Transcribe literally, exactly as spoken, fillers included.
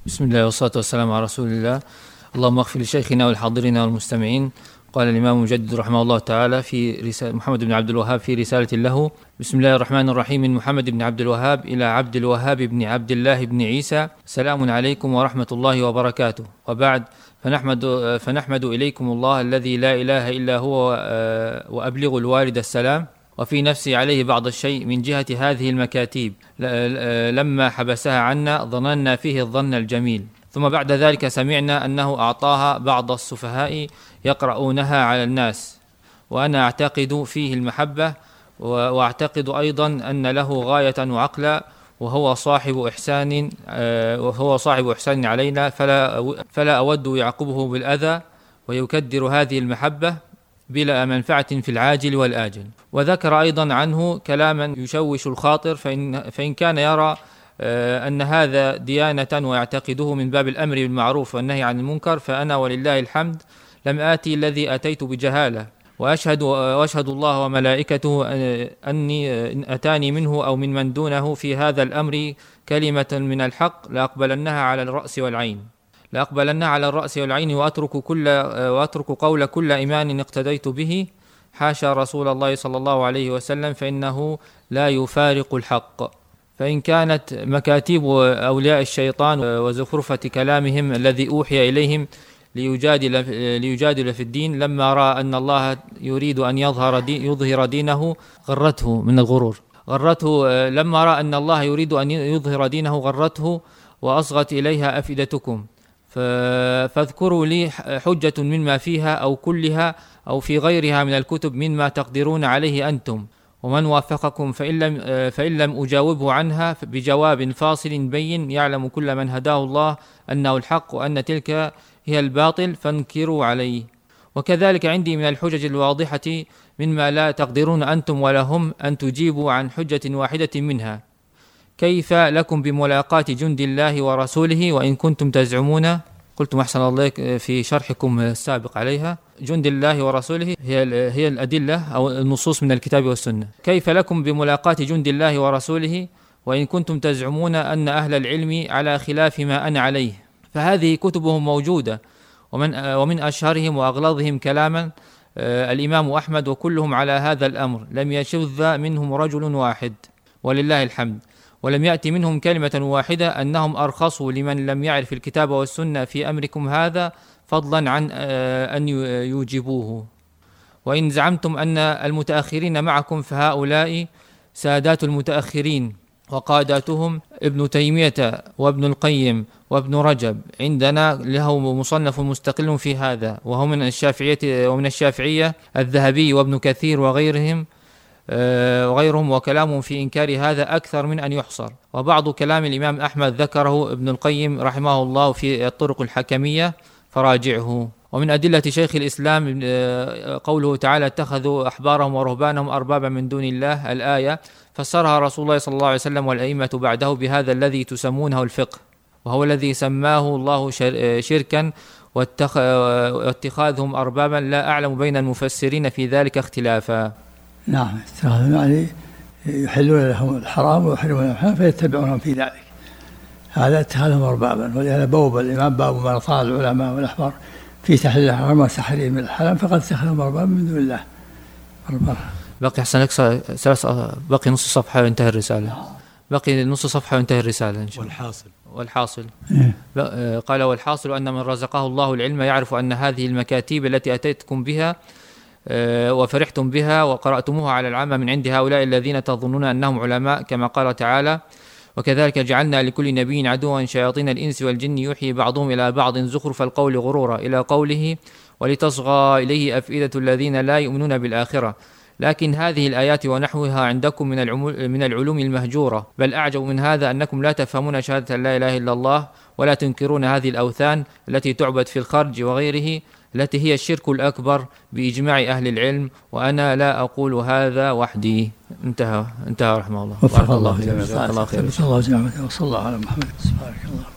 بسم الله والصلاة والسلام على رسول الله. اللهم اغفر لشيخنا والحاضرين والمستمعين. قال الإمام المجدد رحمه الله تعالى في رسالة محمد بن عبد الوهاب في رسالة له: بسم الله الرحمن الرحيم، من محمد بن عبد الوهاب إلى عبد الوهاب بن عبد الله بن عيسى، سلام عليكم ورحمة الله وبركاته. وبعد، فنحمد, فنحمد إليكم الله الذي لا إله إلا هو وأبلغ الوالد السلام. وفي نفسي عليه بعض الشيء من جهة هذه المكاتيب، لما حبسها عنا ظننا فيه الظن الجميل، ثم بعد ذلك سمعنا أنه أعطاها بعض السفهاء يقرؤونها على الناس، وأنا أعتقد فيه المحبة، وأعتقد أيضا أن له غاية وعقلا، وهو صاحب إحسان وهو صاحب إحسان علينا، فلا فلا أود يعقبه بالأذى ويكدر هذه المحبة بلا منفعة في العاجل والآجل. وذكر أيضا عنه كلاما يشوش الخاطر، فإن, فإن كان يرى أن هذا ديانة ويعتقده من باب الأمر بالمعروف والنهي عن المنكر، فأنا ولله الحمد لم آتي الذي أتيت بجهالة، وأشهد, وأشهد الله وملائكته أني إن أتاني منه أو من من دونه في هذا الأمر كلمة من الحق لأقبلنها على الرأس والعين لأقبلنها على الرأس والعين وأترك, كل وأترك قول كل إيمان اقتديت به، حاشا رسول الله صلى الله عليه وسلم، فإنه لا يفارق الحق. فإن كانت مكاتيب أولياء الشيطان وزخرفة كلامهم الذي أوحي إليهم ليجادل, ليجادل في الدين، لما رأى أن الله يريد أن يظهر, دي يظهر دينه غرته من الغرور غرته لما رأى أن الله يريد أن يظهر دينه غرته وأصغت إليها أفئدتكم، فاذكروا لي حجة مما فيها أو كلها أو في غيرها من الكتب مما تقدرون عليه أنتم ومن وافقكم، فإن لم, فإن لم أجاوبه عنها بجواب فاصل بين يعلم كل من هداه الله أنه الحق وأن تلك هي الباطل، فانكروا عليه. وكذلك عندي من الحجج الواضحة مما لا تقدرون أنتم ولا هم أن تجيبوا عن حجة واحدة منها. كيف لكم بملاقاة جند الله ورسوله وإن كنتم تزعمون، قلتم أحسن الله في شرحكم السابق عليها، جند الله ورسوله هي هي الأدلة أو النصوص من الكتاب والسنة. كيف لكم بملاقاة جند الله ورسوله وإن كنتم تزعمون أن أهل العلم على خلاف ما أنا عليه، فهذه كتبهم موجودة، ومن ومن أشهرهم وأغلظهم كلاما الإمام أحمد، وكلهم على هذا الأمر، لم يشذ منهم رجل واحد ولله الحمد، ولم يأتي منهم كلمة واحدة أنهم أرخصوا لمن لم يعرف الكتاب والسنة في أمركم هذا، فضلا عن أن يوجبوه. وإن زعمتم أن المتأخرين معكم، فهؤلاء سادات المتأخرين وقاداتهم ابن تيمية وابن القيم وابن رجب، عندنا له مصنف مستقل في هذا، وهو من الشافعية ومن الشافعية الذهبي وابن كثير وغيرهم وغيرهم وكلامهم في إنكار هذا أكثر من أن يحصر. وبعض كلام الإمام أحمد ذكره ابن القيم رحمه الله في الطرق الحكمية، فراجعه. ومن أدلة شيخ الإسلام قوله تعالى: اتخذوا أحبارهم ورهبانهم أربابا من دون الله، الآية فسرها رسول الله صلى الله عليه وسلم والأئمة بعده بهذا الذي تسمونه الفقه، وهو الذي سماه الله شركا واتخاذهم أربابا، لا أعلم بين المفسرين في ذلك اختلافا. نعم، اتخاذهم يعني يحلون لهم الحرام ويحرمون لهم الحلال فيتبعونهم في ذلك، هذا اتخاذهم أربابا. ولهذا بوب الإمام باب ما طال العلماء والأحبار في تحليل الحرام وتحريم الحلال، فقد اتخذهم أربابا من دون الله. أربابا. باقي أحسن لك ثلاث باقي نص صفحة وينتهي الرسالة. باقي نص صفحة وينتهي الرسالة إن شاء الله. والحاصل والحاصل إيه؟ قال: والحاصل أن من رزقه الله العلم يعرف أن هذه المكاتيب التي أتيتكم بها وفرحتم بها وقرأتموها على العامة من عند هؤلاء الذين تظنون أنهم علماء، كما قال تعالى: وكذلك جعلنا لكل نبي عدوا شياطين الإنس والجن يوحي بعضهم إلى بعض زخرف القول غرورا، إلى قوله: ولتصغى إليه أفئدة الذين لا يؤمنون بالآخرة. لكن هذه الآيات ونحوها عندكم من من العلوم المهجورة، بل أعجب من هذا أنكم لا تفهمون شهادة لا إله إلا الله، ولا تنكرون هذه الأوثان التي تعبد في الخرج وغيره، التي هي الشرك الأكبر بإجماع أهل العلم، وأنا لا أقول هذا وحدي. انتهى انتهى رحمه الله. وفق الله. الله خير. صلى الله عليه وسلم وصلى الله على محمد. سبحانك الله.